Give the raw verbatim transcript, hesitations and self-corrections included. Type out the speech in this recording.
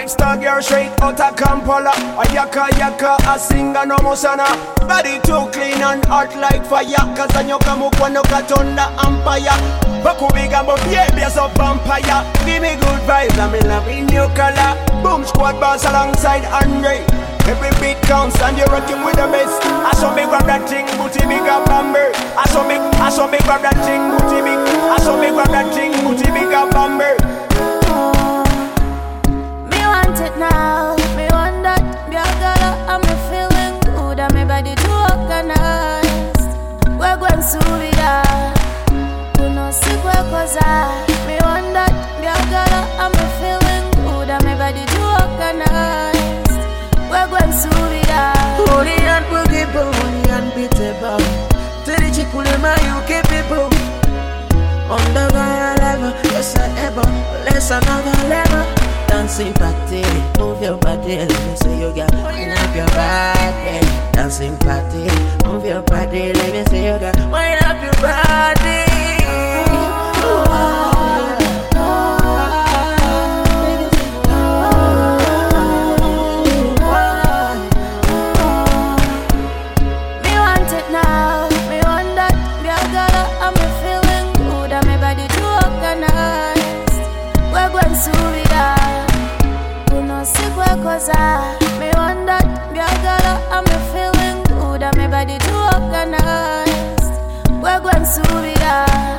Five star girl straight out of Kampala. A yaka yaka, a singer no musana. Body too clean and hot like fire. Cause a nyoka mukwa noka tonda empire. Baku biga but baby as a vampire. Give me good vibes, I'm in love in your color. Boom squad boss alongside Andre. Every beat counts and you're rocking with the best. I saw me grab that thing, booty big up bomber. I saw me, I saw me grab that thing, booty big. I saw me grab that thing, booty big up bomber. Me want it now, me want that. Girl, girl, I'm feeling good and my body too organized. We're going to be there. We no sick we're cause I. Me want that. Girl, girl, I'm feeling good and my body too organized. We're going to be there. Holy and forgivable, holy and beatable. To the chick who my U K people. On the higher level, yes I ever. Less another level. Dancing party, move your body. Let me see you got wind up your body. Dancing party, move your body. Let me see you got wind up your body. Oh. Cause I, me want that. Girl, girl, I'm feeling good and my body too organized. We're going to be there.